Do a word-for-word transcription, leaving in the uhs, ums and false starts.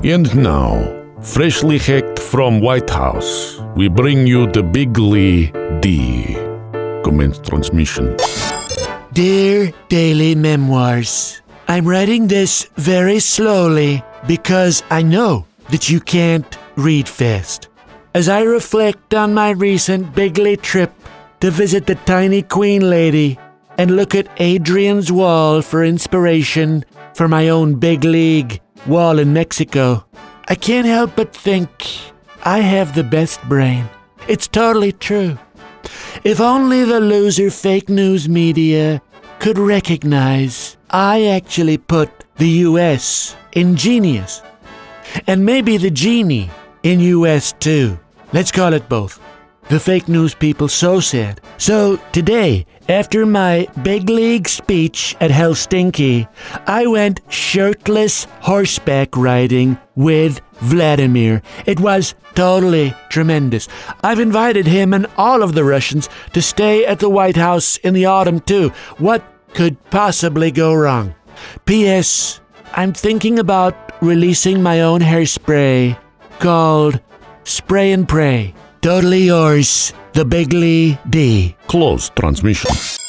And now, freshly hacked from White House, we bring you the Bigly D. Commence transmission. Dear Daily Memoirs, I'm writing this very slowly because I know that you can't read fast. As I reflect on my recent Bigly trip to visit the tiny Queen Lady and look at Adrian's wall for inspiration for my own big league wall in Mexico, I can't help but think I have the best brain. It's totally true. If only the loser fake news media could recognize I actually put the U S in genius. And maybe the genie in U S too. Let's call it both. The fake news people so sad. So today, after my big league speech at Helsinki, I went shirtless horseback riding with Vladimir. It was totally tremendous. I've invited him and all of the Russians to stay at the White House in the autumn too. What could possibly go wrong? P S. I'm thinking about releasing my own hairspray called Spray and Pray. Totally yours, the Bigly D. Close transmission.